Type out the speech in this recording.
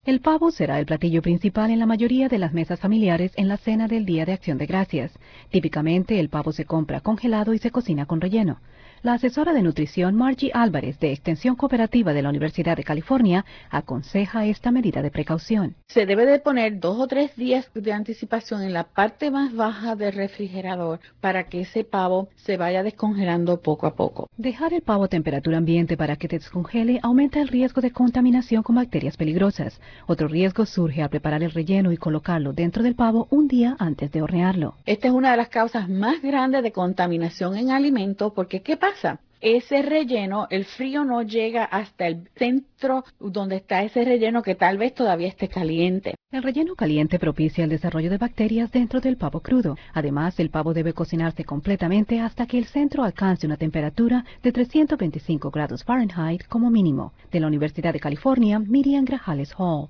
El pavo será el platillo principal en la mayoría de las mesas familiares en la cena del Día de Acción de Gracias. Típicamente, el pavo se compra congelado y se cocina con relleno. La asesora de nutrición Margie Álvarez, de Extensión Cooperativa de la Universidad de California, aconseja esta medida de precaución. Se debe de poner 2 o 3 días de anticipación en la parte más baja del refrigerador para que ese pavo se vaya descongelando poco a poco. Dejar el pavo a temperatura ambiente para que descongele aumenta el riesgo de contaminación con bacterias peligrosas. Otro riesgo surge al preparar el relleno y colocarlo dentro del pavo un día antes de hornearlo. Esta es una de las causas más grandes de contaminación en alimentos porque ¿qué pasa? Ese relleno, el frío no llega hasta el centro donde está ese relleno que tal vez todavía esté caliente. El relleno caliente propicia el desarrollo de bacterias dentro del pavo crudo. Además, el pavo debe cocinarse completamente hasta que el centro alcance una temperatura de 325 grados Fahrenheit como mínimo. De la Universidad de California, Miriam Grajales Hall.